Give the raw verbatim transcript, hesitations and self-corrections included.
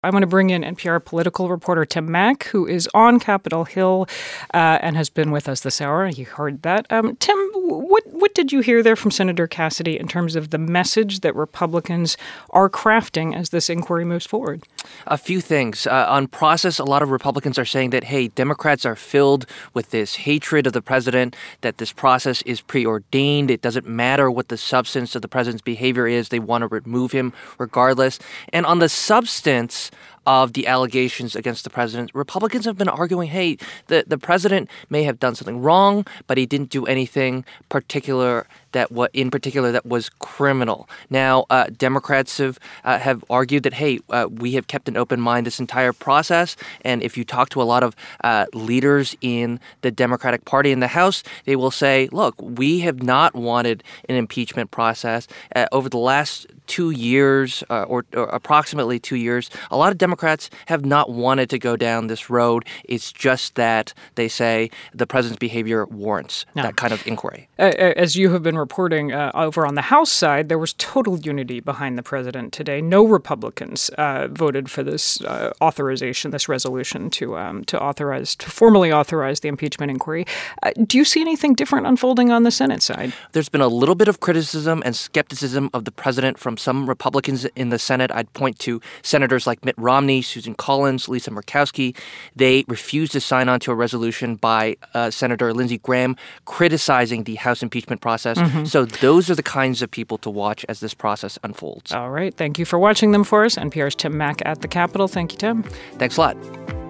I want to bring in N P R political reporter Tim Mak, who is on Capitol Hill uh, and has been with us this hour. You heard that. Um, Tim, what what did you hear there from Senator Cassidy in terms of the message that Republicans are crafting as this inquiry moves forward? A few things. Uh, on process, a lot of Republicans are saying that, hey, Democrats are filled with this hatred of the president, that this process is preordained. It doesn't matter what the substance of the president's behavior is. They want to remove him regardless. And on the substance of the allegations against the president, Republicans have been arguing, hey, the, the president may have done something wrong, but he didn't do anything particular that what in particular that was criminal. Now, uh, Democrats have uh, have argued that, hey, uh, we have kept an open mind this entire process. And if you talk to a lot of uh, leaders in the Democratic Party in the House, they will say, look, we have not wanted an impeachment process. Uh, over the last two years uh, or, or approximately two years, a lot of Democrats have not wanted to go down this road. It's just that they say the president's behavior warrants no. that kind of inquiry. Uh, as you have been reporting uh, over on the House side, there was total unity behind the president today. No Republicans uh, voted for this uh, authorization, this resolution to um, to authorize, to formally authorize the impeachment inquiry. Uh, do you see anything different unfolding on the Senate side? There's been a little bit of criticism and skepticism of the president from some Republicans in the Senate. I'd point to senators like Mitt Romney, Susan Collins, Lisa Murkowski. They refused to sign on to a resolution by uh, Senator Lindsey Graham criticizing the House impeachment process. Mm-hmm. So those are the kinds of people to watch as this process unfolds. All right. Thank you for watching them for us. N P R's Tim Mak at the Capitol. Thank you, Tim. Thanks a lot.